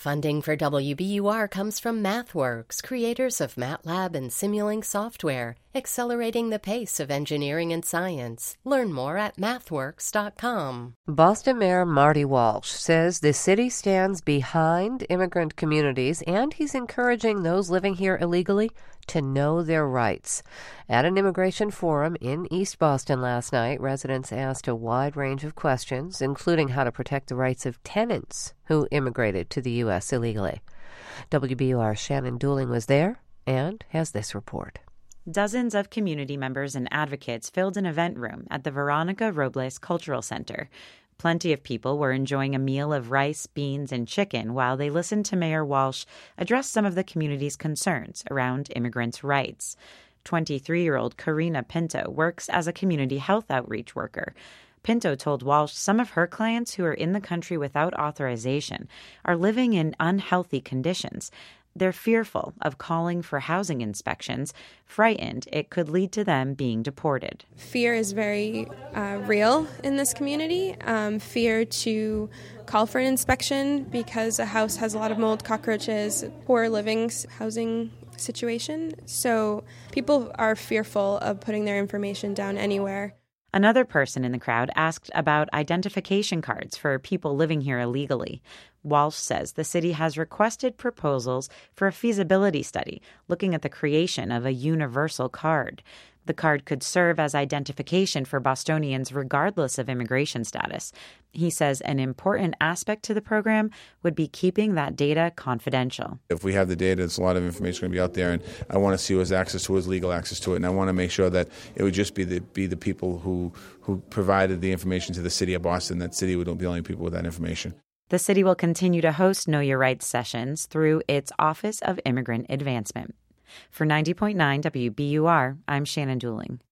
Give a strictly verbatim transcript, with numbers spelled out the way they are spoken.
Funding for W B U R comes from MathWorks, creators of MATLAB and Simulink software, accelerating the pace of engineering and science. Learn more at mathworks dot com. Boston Mayor Marty Walsh says the city stands behind immigrant communities, and he's encouraging those living here illegally to know their rights. At an immigration forum in East Boston last night, residents asked a wide range of questions, including how to protect the rights of tenants who immigrated to the U S illegally. W B U R's Shannon Dooling was there and has this report. Dozens of community members and advocates filled an event room at the Veronica Robles Cultural Center. Plenty of people were enjoying a meal of rice, beans, and chicken while they listened to Mayor Walsh address some of the community's concerns around immigrants' rights. twenty-three-year-old Karina Pinto works as a community health outreach worker. Pinto told Walsh some of her clients who are in the country without authorization are living in unhealthy conditions. They're fearful of calling for housing inspections, frightened it could lead to them being deported. Fear is very uh, real in this community. Um, fear to call for an inspection because a house has a lot of mold, cockroaches, poor living housing situation. So people are fearful of putting their information down anywhere. Another person in the crowd asked about identification cards for people living here illegally. Walsh says the city has requested proposals for a feasibility study looking at the creation of a universal card. The card could serve as identification for Bostonians regardless of immigration status. He says an important aspect to the program would be keeping that data confidential. If we have the data, there's a lot of information going to be out there, and I want to see who has access to it, has legal access to it, and I want to make sure that it would just be the be the people who, who provided the information to the city of Boston. That city would be the only people with that information. The city will continue to host Know Your Rights sessions through its Office of Immigrant Advancement. For ninety point nine W B U R, I'm Shannon Dooling.